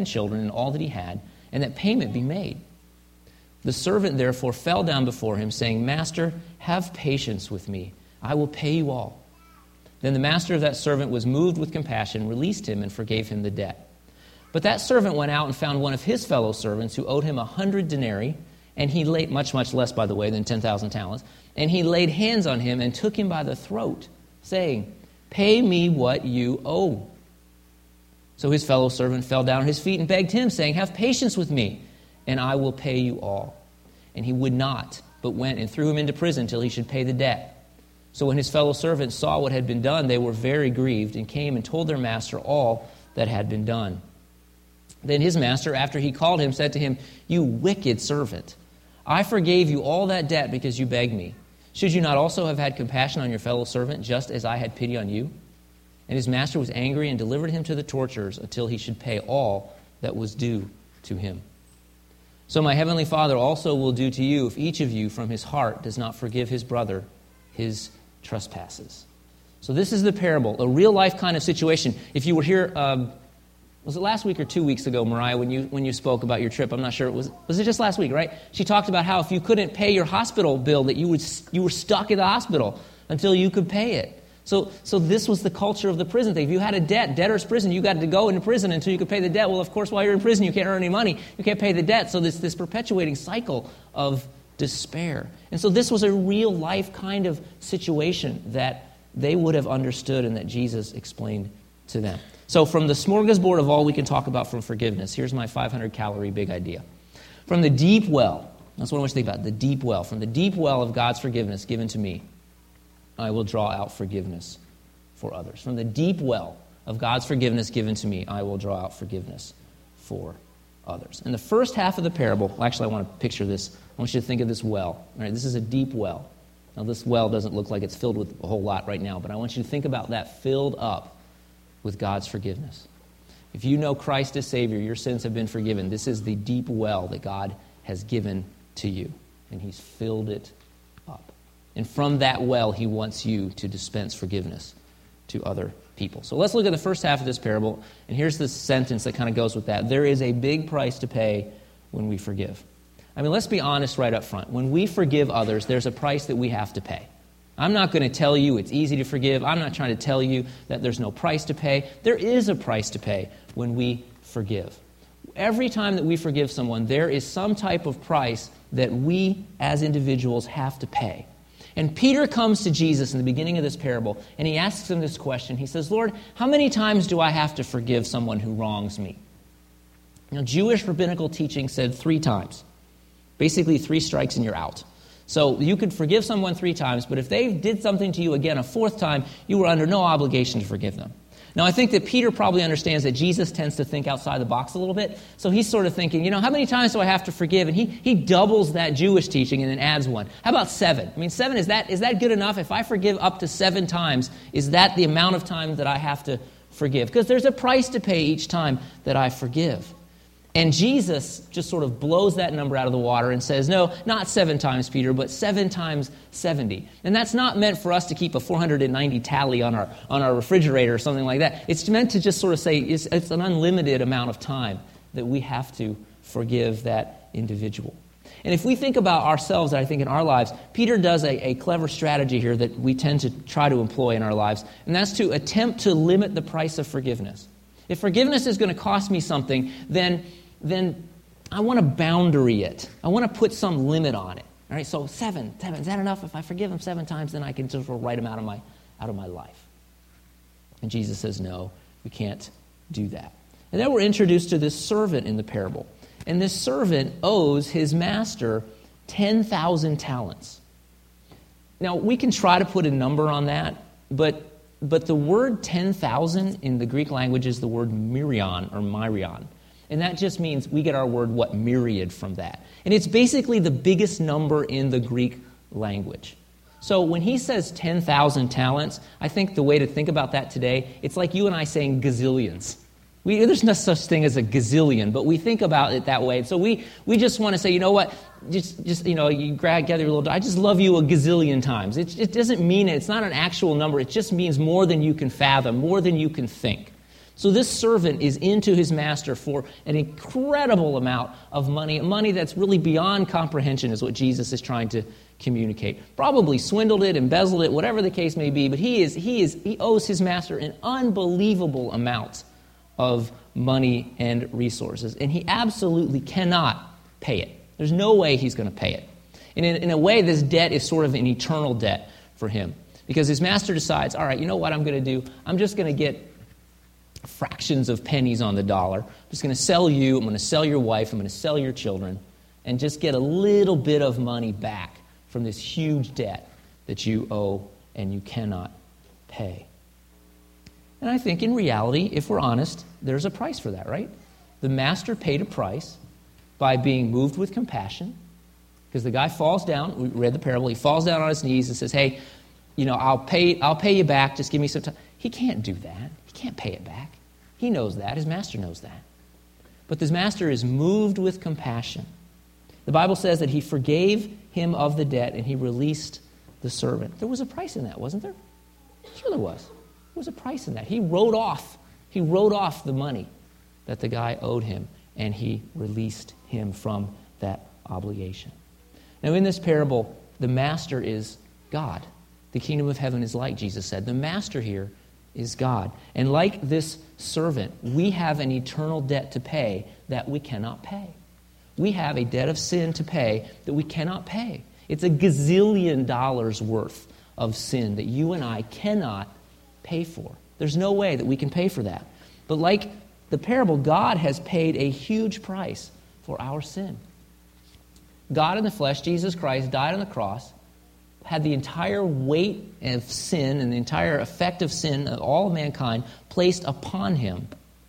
and children and all that he had, and that payment be made. The servant therefore fell down before him, saying, Master, have patience with me. I will pay you all. Then the master of that servant was moved with compassion, released him, and forgave him the debt. But that servant went out and found one of his fellow servants who owed him 100 denarii, and he laid, much less, by the way, than 10,000 talents, and he laid hands on him and took him by the throat, saying, Pay me what you owe. So his fellow servant fell down at his feet and begged him, saying, Have patience with me, and I will pay you all. And he would not, but went and threw him into prison till he should pay the debt. So when his fellow servants saw what had been done, they were very grieved, and came and told their master all that had been done. Then his master, after he called him, said to him, You wicked servant, I forgave you all that debt because you begged me. Should you not also have had compassion on your fellow servant, just as I had pity on you? And his master was angry and delivered him to the torturers until he should pay all that was due to him. So my heavenly Father also will do to you if each of you from his heart does not forgive his brother his trespasses. So this is the parable, a real-life kind of situation. If you were here, was it last week or 2 weeks ago, Mariah, when you spoke about your trip? I'm not sure. Was it just last week, right? She talked about how if you couldn't pay your hospital bill, that you were stuck in the hospital until you could pay it. So this was the culture of the prison thing. If you had a debt, debtor's prison, you got to go into prison until you could pay the debt. Well, of course, while you're in prison, you can't earn any money. You can't pay the debt. So this perpetuating cycle of despair. And so this was a real-life kind of situation that they would have understood and that Jesus explained to them. So from the smorgasbord of all we can talk about from forgiveness, here's my 500-calorie big idea. From the deep well, that's what I want you to think about, the deep well. From the deep well of God's forgiveness given to me, I will draw out forgiveness for others. From the deep well of God's forgiveness given to me, I will draw out forgiveness for others. In the first half of the parable, well, actually I want to picture this. I want you to think of this well. All right, this is a deep well. Now this well doesn't look like it's filled with a whole lot right now, but I want you to think about that filled up with God's forgiveness. If you know Christ as Savior, your sins have been forgiven. This is the deep well that God has given to you, and He's filled it up. And from that well, He wants you to dispense forgiveness to other people. So let's look at the first half of this parable, and here's the sentence that kind of goes with that. There is a big price to pay when we forgive. I mean, let's be honest right up front. When we forgive others, there's a price that we have to pay. I'm not going to tell you it's easy to forgive. I'm not trying to tell you that there's no price to pay. There is a price to pay when we forgive. Every time that we forgive someone, there is some type of price that we as individuals have to pay. And Peter comes to Jesus in the beginning of this parable, and he asks him this question. He says, Lord, how many times do I have to forgive someone who wrongs me? Now, Jewish rabbinical teaching said 3 times. Basically, 3 strikes and you're out. So you could forgive someone 3 times, but if they did something to you again a 4th time, you were under no obligation to forgive them. Now, I think that Peter probably understands that Jesus tends to think outside the box a little bit. So he's sort of thinking, how many times do I have to forgive? And he doubles that Jewish teaching and then adds 1. How about 7? I mean, 7, is that good enough? If I forgive up to 7 times, is that the amount of time that I have to forgive? Because there's a price to pay each time that I forgive. And Jesus just sort of blows that number out of the water and says, no, not 7 times, Peter, but 7 times 70. And that's not meant for us to keep a 490 tally on our refrigerator or something like that. It's meant to just sort of say it's an unlimited amount of time that we have to forgive that individual. And if we think about ourselves, I think in our lives, Peter does a clever strategy here that we tend to try to employ in our lives, and that's to attempt to limit the price of forgiveness. If forgiveness is going to cost me something, then I want to boundary it. I want to put some limit on it. All right, so 7, is that enough? If I forgive him 7 times, then I can just write him out of my life. And Jesus says, no, we can't do that. And then we're introduced to this servant in the parable. And this servant owes his master 10,000 talents. Now, we can try to put a number on that, but the word 10,000 in the Greek language is the word myrion or myrion. And that just means we get our word, myriad from that. And it's basically the biggest number in the Greek language. So when he says 10,000 talents, I think the way to think about that today, it's like you and I saying gazillions. There's no such thing as a gazillion, but we think about it that way. So we just want to say, you know what, just you gather your little, I just love you a gazillion times. It doesn't mean it's not an actual number. It just means more than you can fathom, more than you can think. So this servant is into his master for an incredible amount of money that's really beyond comprehension is what Jesus is trying to communicate. Probably swindled it, embezzled it, whatever the case may be, but he owes his master an unbelievable amount of money and resources, and he absolutely cannot pay it. There's no way he's going to pay it. And in a way, this debt is sort of an eternal debt for him, because his master decides, all right, you know what I'm going to do? I'm just going to get fractions of pennies on the dollar. I'm just going to sell you, I'm going to sell your wife, I'm going to sell your children, and just get a little bit of money back from this huge debt that you owe and you cannot pay. And I think in reality, if we're honest, there's a price for that, right? The master paid a price by being moved with compassion, because the guy falls down, we read the parable, he falls down on his knees and says, hey, you know, I'll pay you back, just give me some time. He can't do that. He can't pay it back. He knows that. His master knows that. But this master is moved with compassion. The Bible says that he forgave him of the debt and he released the servant. There was a price in that, wasn't there? Sure there was. There was a price in that. He wrote off the money that the guy owed him, and he released him from that obligation. Now in this parable, the master is God. The kingdom of heaven is like, Jesus said. The master here is God. And like this servant, we have an eternal debt to pay that we cannot pay. We have a debt of sin to pay that we cannot pay. It's a gazillion dollars worth of sin that you and I cannot pay for. There's no way that we can pay for that. But like the parable, God has paid a huge price for our sin. God in the flesh, Jesus Christ, died on the cross, had the entire weight of sin and the entire effect of sin of all of mankind placed upon him,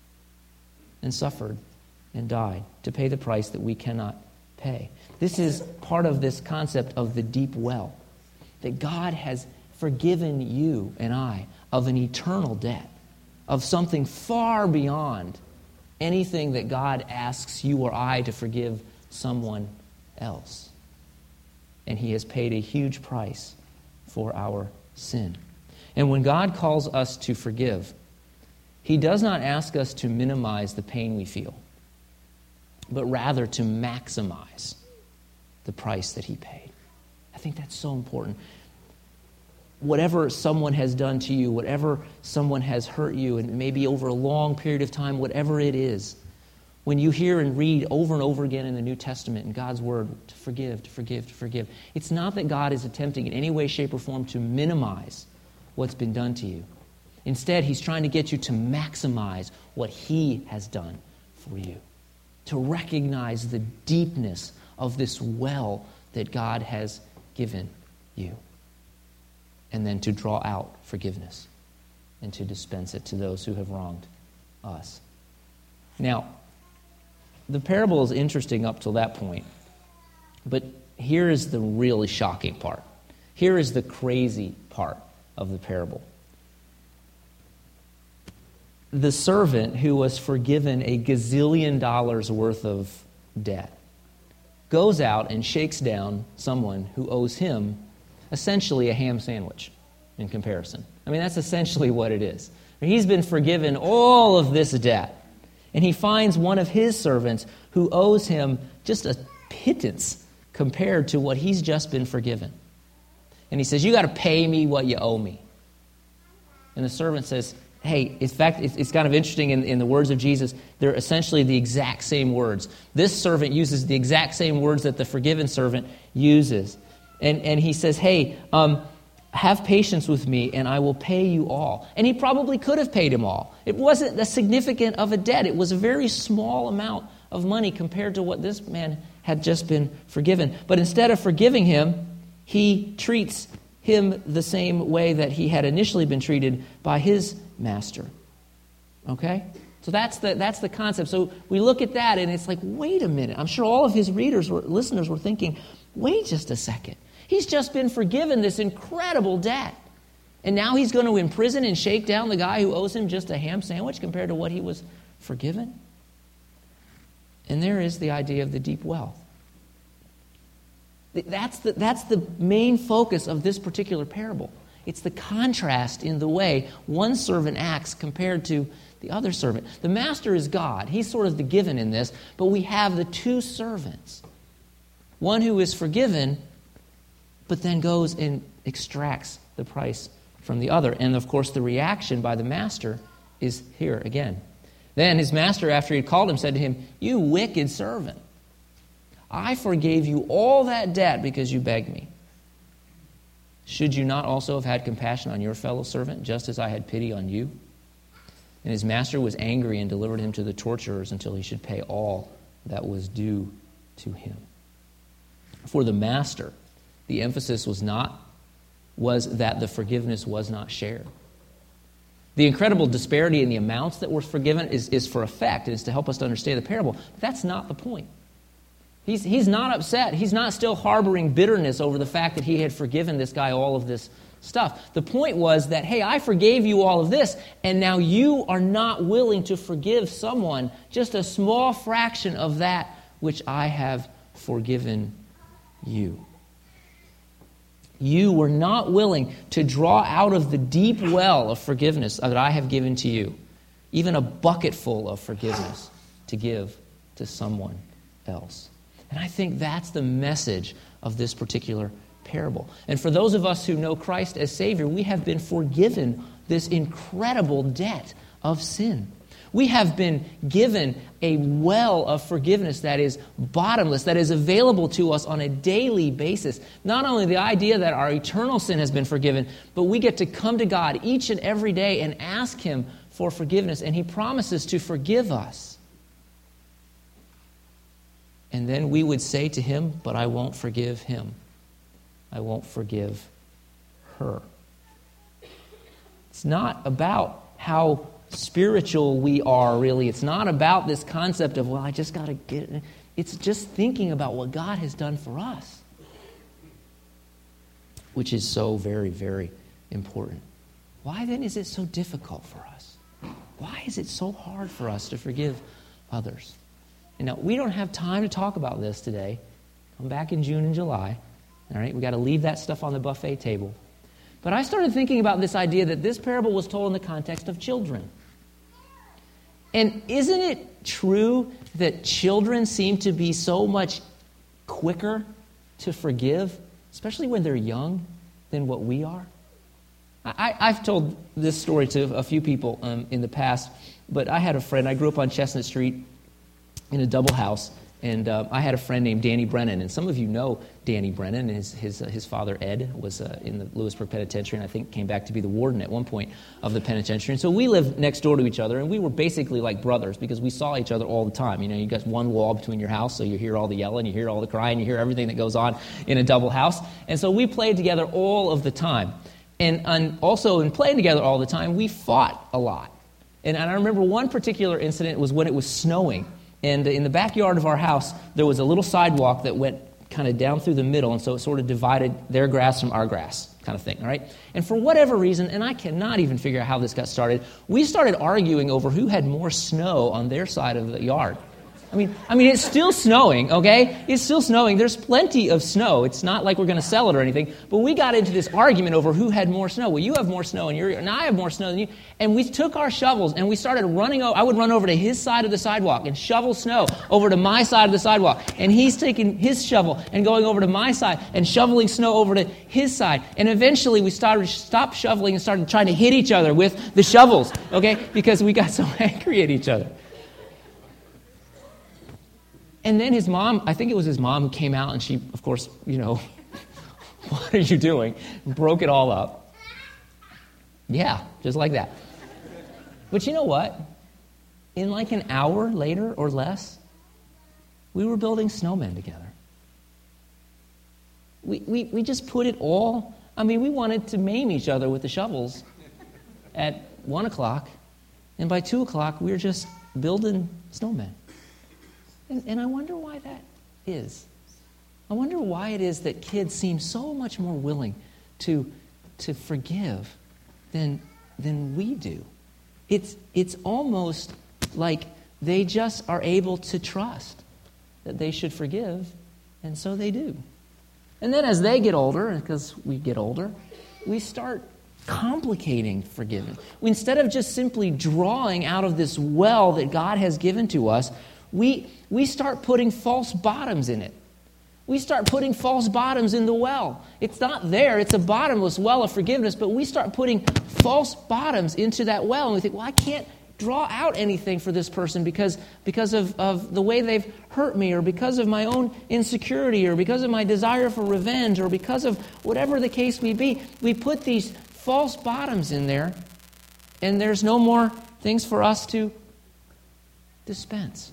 and suffered and died to pay the price that we cannot pay. This is part of this concept of the deep well, that God has forgiven you and I of an eternal debt, of something far beyond anything that God asks you or I to forgive someone else. And he has paid a huge price for our sin. And when God calls us to forgive, he does not ask us to minimize the pain we feel, but rather to maximize the price that he paid. I think that's so important. Whatever someone has done to you, whatever someone has hurt you, and maybe over a long period of time, whatever it is, when you hear and read over and over again in the New Testament in God's Word, to forgive, to forgive, to forgive, it's not that God is attempting in any way, shape, or form to minimize what's been done to you. Instead, he's trying to get you to maximize what he has done for you, to recognize the deepness of this well that God has given you, and then to draw out forgiveness and to dispense it to those who have wronged us. Now, the parable is interesting up till that point, but here is the really shocking part. Here is the crazy part of the parable. The servant who was forgiven a gazillion dollars worth of debt goes out and shakes down someone who owes him essentially a ham sandwich in comparison. I mean, that's essentially what it is. He's been forgiven all of this debt, and he finds one of his servants who owes him just a pittance compared to what he's just been forgiven. And he says, you got to pay me what you owe me. And the servant says, hey, in fact, it's kind of interesting in the words of Jesus, they're essentially the exact same words. This servant uses the exact same words that the forgiven servant uses. And he says, hey, have patience with me and I will pay you all. And he probably could have paid him all. It wasn't as significant of a debt. It was a very small amount of money compared to what this man had just been forgiven. But instead of forgiving him, he treats him the same way that he had initially been treated by his master. Okay? So that's the concept. So we look at that and it's like, wait a minute. I'm sure all of his listeners were thinking, wait just a second. He's just been forgiven this incredible debt. And now he's going to imprison and shake down the guy who owes him just a ham sandwich compared to what he was forgiven? And there is the idea of the deep well. That's the main focus of this particular parable. It's the contrast in the way one servant acts compared to the other servant. The master is God. He's sort of the given in this, but we have the two servants. One who is forgiven, but then goes and extracts the price from the other. And of course, the reaction by the master is here again. Then his master, after he had called him, said to him, "You wicked servant, I forgave you all that debt because you begged me. Should you not also have had compassion on your fellow servant, just as I had pity on you?" And his master was angry and delivered him to the torturers until he should pay all that was due to him. For the master, the emphasis was that the forgiveness was not shared. The incredible disparity in the amounts that were forgiven is for effect. It is to help us to understand the parable. But that's not the point. He's not upset. He's not still harboring bitterness over the fact that he had forgiven this guy all of this stuff. The point was that, hey, I forgave you all of this, and now you are not willing to forgive someone just a small fraction of that which I have forgiven you. You were not willing to draw out of the deep well of forgiveness that I have given to you, even a bucketful of forgiveness to give to someone else. And I think that's the message of this particular parable. And for those of us who know Christ as Savior, we have been forgiven this incredible debt of sin. We have been given a well of forgiveness that is bottomless, that is available to us on a daily basis. Not only the idea that our eternal sin has been forgiven, but we get to come to God each and every day and ask Him for forgiveness, and He promises to forgive us. And then we would say to Him, "But I won't forgive him. I won't forgive her." It's not about how spiritual we are, really. It's not about this concept of, well, I just got to get it. It's just thinking about what God has done for us, which is so very, very important. Why then is it so difficult for us? Why is it so hard for us to forgive others? And now, we don't have time to talk about this today. Come back in June and July. All right, we got to leave that stuff on the buffet table. But I started thinking about this idea that this parable was told in the context of children. And isn't it true that children seem to be so much quicker to forgive, especially when they're young, than what we are? I've told this story to a few people in the past, but I had a friend. I grew up on Chestnut Street in a double house. And I had a friend named Danny Brennan, and some of you know Danny Brennan. His father, Ed, was in the Lewisburg Penitentiary, and I think came back to be the warden at one point of the penitentiary. And so we lived next door to each other, and we were basically like brothers because we saw each other all the time. You know, you got one wall between your house, so you hear all the yelling, you hear all the crying, you hear everything that goes on in a double house. And so we played together all of the time. And also in playing together all the time, we fought a lot. And I remember one particular incident was when it was snowing. And in the backyard of our house, there was a little sidewalk that went kind of down through the middle, and so it sort of divided their grass from our grass kind of thing, all right? And for whatever reason, and I cannot even figure out how this got started, we started arguing over who had more snow on their side of the yard. I mean, it's still snowing, okay? It's still snowing. There's plenty of snow. It's not like we're going to sell it or anything. But we got into this argument over who had more snow. Well, you have more snow, and I have more snow than you. And we took our shovels, and we started running over. I would run over to his side of the sidewalk and shovel snow over to my side of the sidewalk. And he's taking his shovel and going over to my side and shoveling snow over to his side. And eventually, we stopped shoveling and started trying to hit each other with the shovels, okay? Because we got so angry at each other. And then his mom, I think it was his mom who came out, and she, of course, what are you doing? Broke it all up. Yeah, just like that. But you know what? In like an hour later or less, we were building snowmen together. We just put it all, we wanted to maim each other with the shovels at 1 o'clock, and by 2 o'clock, we were just building snowmen. And I wonder why that is. I wonder why it is that kids seem so much more willing to forgive than we do. It's almost like they just are able to trust that they should forgive, and so they do. And then as they get older, because we get older, we start complicating forgiveness. Instead of just simply drawing out of this well that God has given to us, we start putting false bottoms in it. We start putting false bottoms in the well. It's not there. It's a bottomless well of forgiveness, but we start putting false bottoms into that well, and we think, well, I can't draw out anything for this person because of the way they've hurt me, or because of my own insecurity, or because of my desire for revenge, or because of whatever the case may be. We put these false bottoms in there, and there's no more things for us to dispense.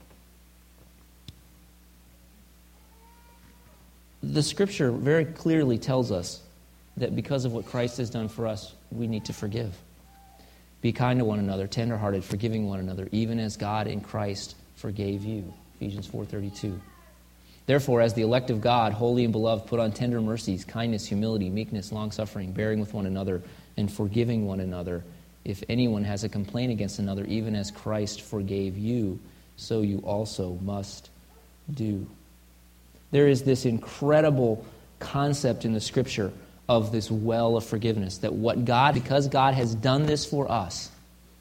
The Scripture very clearly tells us that because of what Christ has done for us, we need to forgive. Be kind to one another, tenderhearted, forgiving one another, even as God in Christ forgave you. Ephesians 4:32. Therefore, as the elect of God, holy and beloved, put on tender mercies, kindness, humility, meekness, long-suffering, bearing with one another, and forgiving one another. If anyone has a complaint against another, even as Christ forgave you, so you also must do. There is this incredible concept in the Scripture of this well of forgiveness, that because God has done this for us,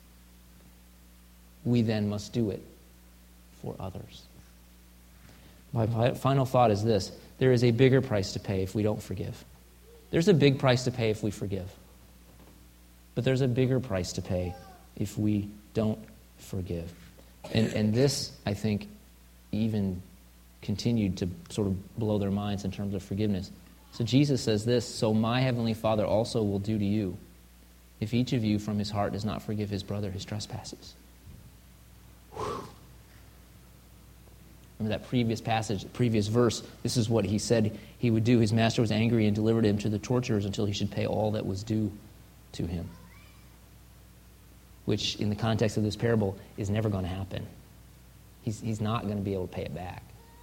we then must do it for others. My final thought is this: there is a bigger price to pay if we don't forgive. There's a big price to pay if we forgive. But there's a bigger price to pay if we don't forgive. And this, I think, even continued to sort of blow their minds in terms of forgiveness. So Jesus says this: so my heavenly Father also will do to you if each of you from his heart does not forgive his brother his trespasses. Whew. Remember that previous passage, previous verse, this is what he said he would do. His master was angry and delivered him to the torturers until he should pay all that was due to him. Which, in the context of this parable, is never going to happen. He's not going to be able to pay it back.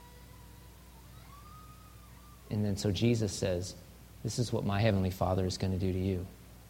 And then so Jesus says, this is what my heavenly Father is going to do to you.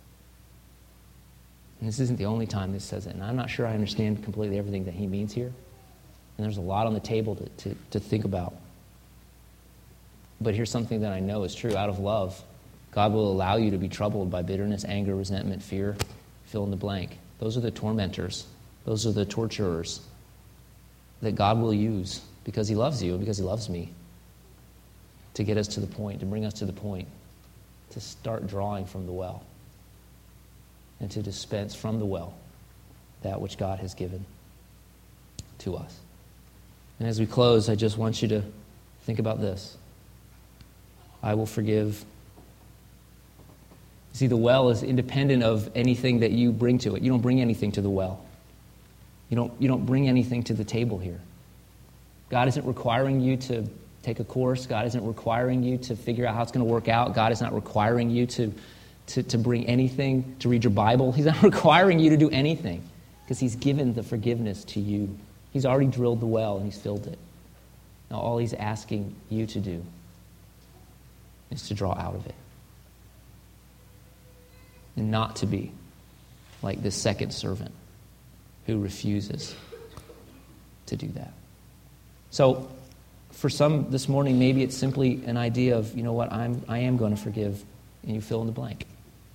And this isn't the only time this says it. And I'm not sure I understand completely everything that he means here. And there's a lot on the table to think about. But here's something that I know is true. Out of love, God will allow you to be troubled by bitterness, anger, resentment, fear, fill in the blank. Those are the tormentors. Those are the torturers that God will use because he loves you and because he loves me, to get us to the point, to bring us to the point, to start drawing from the well and to dispense from the well that which God has given to us. And as we close, I just want you to think about this. I will forgive. See, the well is independent of anything that you bring to it. You don't bring anything to the well. You don't bring anything to the table here. God isn't requiring you to take a course. God isn't requiring you to figure out how it's going to work out. God is not requiring you to bring anything, to read your Bible. He's not requiring you to do anything because he's given the forgiveness to you. He's already drilled the well and he's filled it. Now all he's asking you to do is to draw out of it. And not to be like this second servant who refuses to do that. So for some this morning, maybe it's simply an idea of, you know what, I am going to forgive, and you fill in the blank.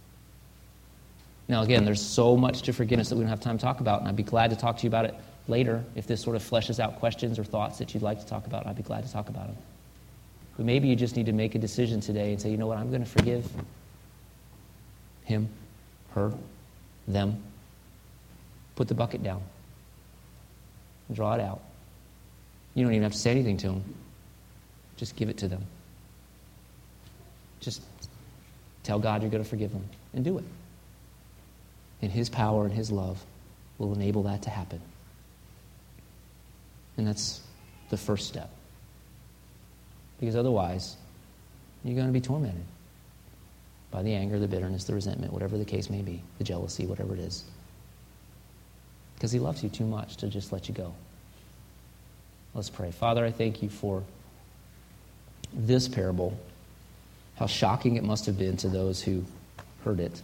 Now again, there's so much to forgiveness that we don't have time to talk about, and I'd be glad to talk to you about it later. If this sort of fleshes out questions or thoughts that you'd like to talk about, I'd be glad to talk about them. But maybe you just need to make a decision today and say, you know what, I'm going to forgive him, her, them. Put the bucket down. Draw it out. You don't even have to say anything to them. Just give it to them. Just tell God you're going to forgive them and do it. And his power and his love will enable that to happen. And that's the first step. Because otherwise, you're going to be tormented by the anger, the bitterness, the resentment, whatever the case may be, the jealousy, whatever it is. Because he loves you too much to just let you go. Let's pray. Father, I thank you for this parable, how shocking it must have been to those who heard it.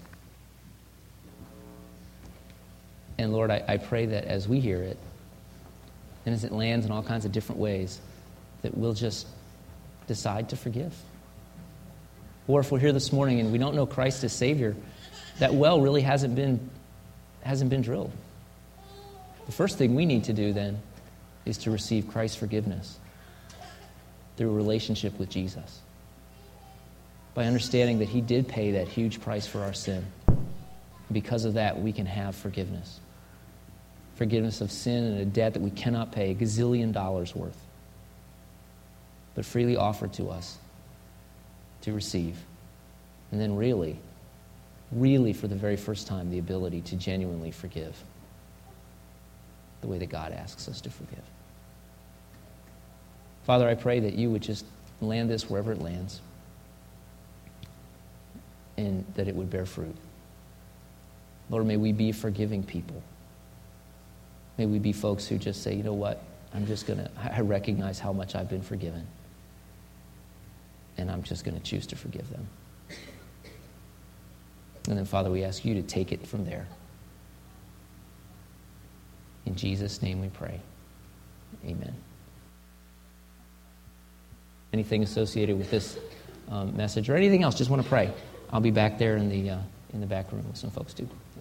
And Lord, I pray that as we hear it, and as it lands in all kinds of different ways, that we'll just decide to forgive. Or if we're here this morning and we don't know Christ as Savior, that well really hasn't been drilled. The first thing we need to do then is to receive Christ's forgiveness through a relationship with Jesus, by understanding that he did pay that huge price for our sin. Because of that, we can have forgiveness. Forgiveness of sin and a debt that we cannot pay, a gazillion dollars worth, but freely offered to us to receive. And then really for the very first time, the ability to genuinely forgive the way that God asks us to forgive. Father, I pray that you would just land this wherever it lands, and that it would bear fruit. Lord, may we be forgiving people. May we be folks who just say, you know what, I recognize how much I've been forgiven, and I'm just going to choose to forgive them. And then, Father, we ask you to take it from there. In Jesus' name we pray. Amen. Anything associated with this message or anything else, just want to pray. I'll be back there in the back room with some folks too.